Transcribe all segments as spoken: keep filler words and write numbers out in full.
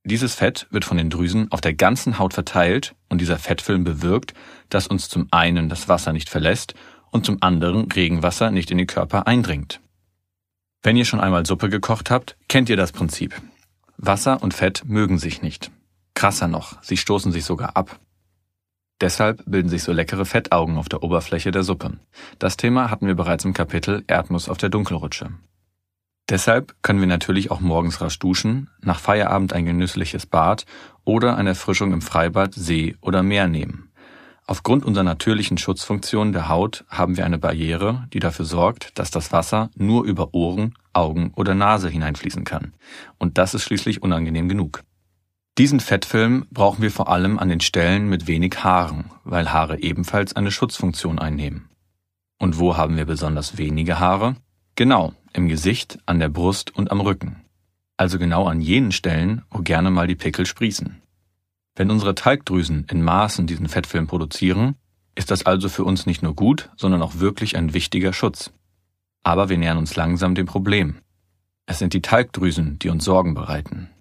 Dieses Fett wird von den Drüsen auf der ganzen Haut verteilt und dieser Fettfilm bewirkt, dass uns zum einen das Wasser nicht verlässt und zum anderen Regenwasser nicht in den Körper eindringt. Wenn ihr schon einmal Suppe gekocht habt, kennt ihr das Prinzip. Wasser und Fett mögen sich nicht. Krasser noch, sie stoßen sich sogar ab. Deshalb bilden sich so leckere Fettaugen auf der Oberfläche der Suppe. Das Thema hatten wir bereits im Kapitel Erdnuss auf der Dunkelrutsche. Deshalb können wir natürlich auch morgens rasch duschen, nach Feierabend ein genüssliches Bad oder eine Erfrischung im Freibad, See oder Meer nehmen. Aufgrund unserer natürlichen Schutzfunktion der Haut haben wir eine Barriere, die dafür sorgt, dass das Wasser nur über Ohren, Augen oder Nase hineinfließen kann. Und das ist schließlich unangenehm genug. Diesen Fettfilm brauchen wir vor allem an den Stellen mit wenig Haaren, weil Haare ebenfalls eine Schutzfunktion einnehmen. Und wo haben wir besonders wenige Haare? Genau, im Gesicht, an der Brust und am Rücken. Also genau an jenen Stellen, wo gerne mal die Pickel sprießen. Wenn unsere Talgdrüsen in Maßen diesen Fettfilm produzieren, ist das also für uns nicht nur gut, sondern auch wirklich ein wichtiger Schutz. Aber wir nähern uns langsam dem Problem. Es sind die Talgdrüsen, die uns Sorgen bereiten.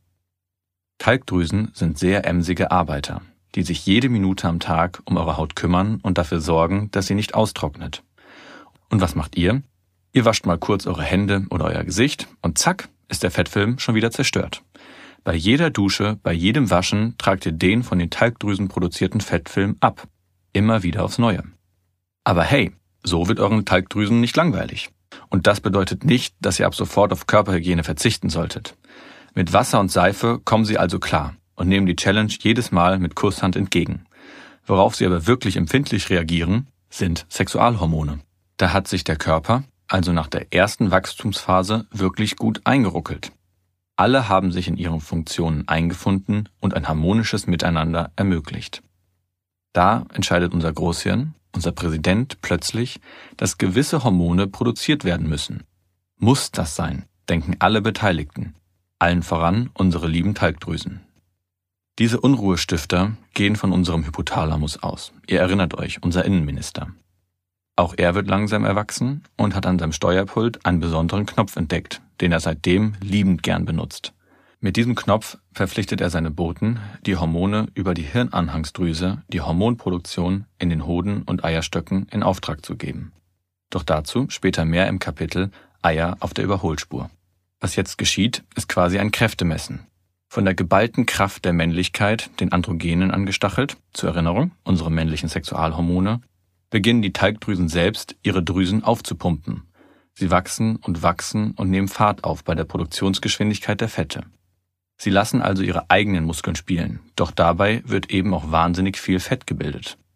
Talgdrüsen sind sehr emsige Arbeiter, die sich jede Minute am Tag um eure Haut kümmern und dafür sorgen, dass sie nicht austrocknet. Und was macht ihr? Ihr wascht mal kurz eure Hände oder euer Gesicht und zack, ist der Fettfilm schon wieder zerstört. Bei jeder Dusche, bei jedem Waschen tragt ihr den von den Talgdrüsen produzierten Fettfilm ab. Immer wieder aufs Neue. Aber hey, so wird euren Talgdrüsen nicht langweilig. Und das bedeutet nicht, dass ihr ab sofort auf Körperhygiene verzichten solltet. Mit Wasser und Seife kommen sie also klar und nehmen die Challenge jedes Mal mit Kusshand entgegen. Worauf sie aber wirklich empfindlich reagieren, sind Sexualhormone. Da hat sich der Körper, also nach der ersten Wachstumsphase, wirklich gut eingeruckelt. Alle haben sich in ihren Funktionen eingefunden und ein harmonisches Miteinander ermöglicht. Da entscheidet unser Großhirn, unser Präsident, plötzlich, dass gewisse Hormone produziert werden müssen. Muss das sein, denken alle Beteiligten, allen voran unsere lieben Talgdrüsen. Diese Unruhestifter gehen von unserem Hypothalamus aus. Ihr erinnert euch, unser Innenminister. Auch er wird langsam erwachsen und hat an seinem Steuerpult einen besonderen Knopf entdeckt, den er seitdem liebend gern benutzt. Mit diesem Knopf verpflichtet er seine Boten, die Hormone über die Hirnanhangsdrüse, die Hormonproduktion in den Hoden und Eierstöcken in Auftrag zu geben. Doch dazu später mehr im Kapitel Eier auf der Überholspur. Was jetzt geschieht, ist quasi ein Kräftemessen. Von der geballten Kraft der Männlichkeit, den Androgenen angestachelt, zur Erinnerung, unsere männlichen Sexualhormone, beginnen die Talgdrüsen selbst, ihre Drüsen aufzupumpen. Sie wachsen und wachsen und nehmen Fahrt auf bei der Produktionsgeschwindigkeit der Fette. Sie lassen also ihre eigenen Muskeln spielen, doch dabei wird eben auch wahnsinnig viel Fett gebildet.